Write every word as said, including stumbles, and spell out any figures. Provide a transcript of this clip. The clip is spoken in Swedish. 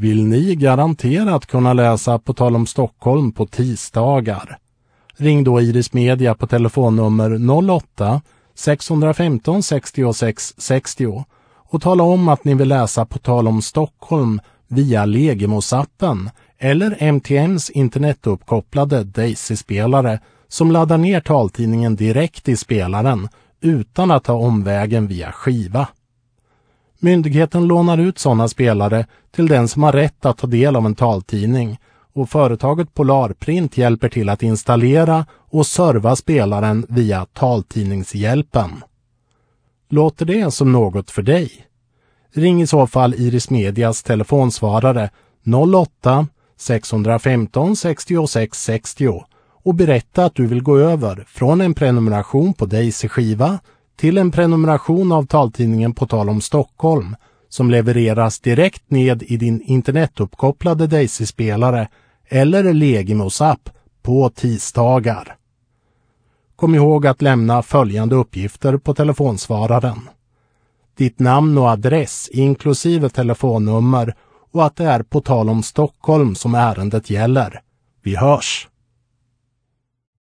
Vill ni garanterat kunna läsa På tal om Stockholm på tisdagar? Ring då Iris Media på telefonnummer noll åtta sex ett fem sex sex sex zero och tala om att ni vill läsa På tal om Stockholm via Legemos-appen eller M T N:s internetuppkopplade Daisy-spelare som laddar ner taltidningen direkt i spelaren utan att ta omvägen via skiva. Myndigheten lånar ut sådana spelare till den som har rätt att ta del av en taltidning och företaget Polarprint hjälper till att installera och serva spelaren via taltidningshjälpen. Låter det som något för dig? Ring i så fall Iris Medias telefonsvarare noll åtta sex ett fem sex sex sex zero och berätta att du vill gå över från en prenumeration på Daisy-skiva till en prenumeration av taltidningen På tal om Stockholm som levereras direkt ned i din internetuppkopplade Daisy-spelare eller Legemos app på tisdagar. Kom ihåg att lämna följande uppgifter på telefonsvararen. Ditt namn och adress inklusive telefonnummer och att det är På tal om Stockholm som ärendet gäller. Vi hörs!